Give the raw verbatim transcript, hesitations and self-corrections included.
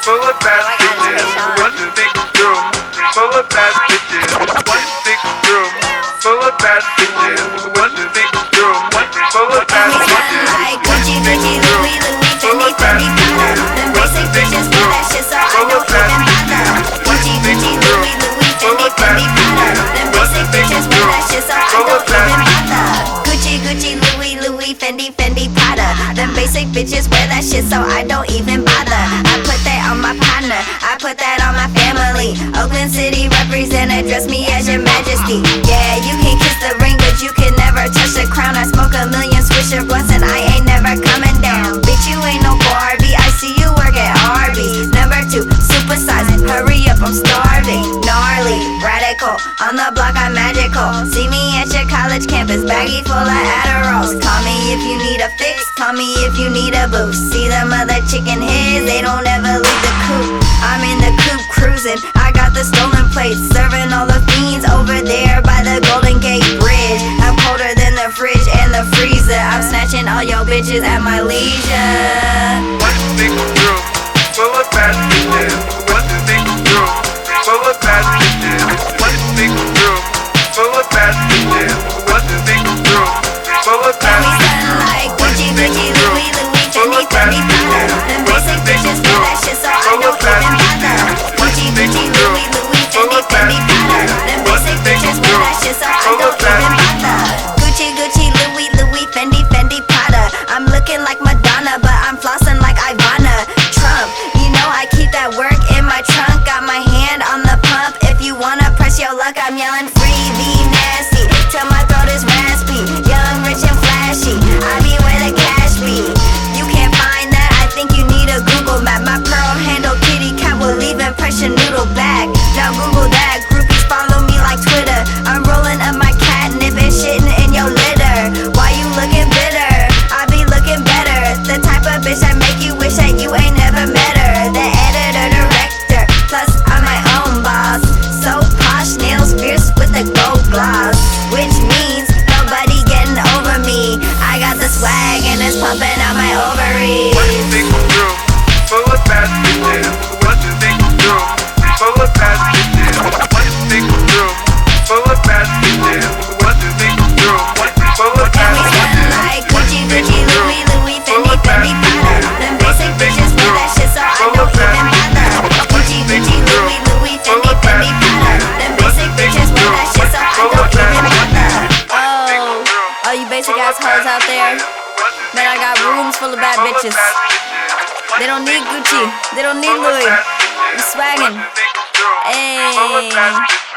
full of bad bitches. One big room, full of bad bitches. One big room, full of bad bitches. One big room, full of bad bitches. Like Gucci, Gucci, Louis, Louis, Fendi, Fendi, Prada. Them basic bitches wear that shit, so I don't even bother. Gucci, Gucci, Louis, Louis, Fendi, Fendi, Prada. Them basic bitches wear that shit, so I don't even bother. Gucci, Gucci, Louis, Louis, Fendi, Fendi, Prada. Them basic bitches wear that shit, so I don't even bother. I put that on my partner, I put that on my family. Oakland City represent, address me as your majesty. Yeah, you can kiss the ring, but you can never touch the crown. I smoke a million Swisher blunts and I ain't never coming down. Bitch, you ain't no Barbie, I see you work at Arby's. Number two, supersize, hurry up, I'm starving. Gnarly, radical, on the block I'm magical. See me at your college campus, baggy full of Adderalls. Call me if you need a fix, call me if you need a boost. See them other chicken heads, they don't ever leave the coop. I'm in the coop cruising, I got the stolen plates, serving all the fiends over there by the Golden Gate Bridge. I'm colder than the fridge and the freezer, I'm snatching all your bitches at my leisure. One big room, full of bad bitches. One big room, full of bad bitches. One big room, full of bad bitches. One big room, full of bad bitches. Like Gucci, Gucci, Louis, Louis, Fendi, Fendi, Prada. Them basic bitches wear that shit, so I don't even bother. Gucci, Gucci, Louis, Louis, Fendi, Fendi, Prada. Them basic bitches wear that shit, so I don't even bother. Gucci, Gucci, Louis, Louis, Fendi, Fendi, Prada. I'm looking like Madonna, but I'm flossing like Ivana Trump. You know I keep that work in my trunk, got my hand on the pump. If you wanna press your luck, I'm yelling free, be nasty, till my throat is raspy. Young, rich, and flashy, I be where the cash be. You can't find that, I think you need a Google map. My pearl handle kitty cat will leave impression noodle back. Now Google that, groupies follow me like Twitter. I'm rolling up my catnip and shitting in your litter. Why you looking bitter? I be looking better. The type of bitch that make you wish that you ain't never met her. The editor, director, plus I'm my own boss. So posh, nails fierce with a gold gloss, which means nobody getting over me. I got the swag and it's pumping out my ovaries. One big room, full of bad bitches. One big room, full of bad bitches. One big room, full of bad bitches. One big room, full of bad bitches. Like Gucci, Gucci, Louis, Louis, Fendi, Fendi, Prada. Them basic bitches wear that shit, so I don't even bother. Gucci, Gucci, Louis, Louis, Fendi, Fendi, Prada. Them basic bitches wear that shit, so I don't even bother. Oh, all you basic ass hoes out there, man, I got rooms full of bad bitches. They don't need Gucci, they don't need Louis. I'm swaggin'. Ayy.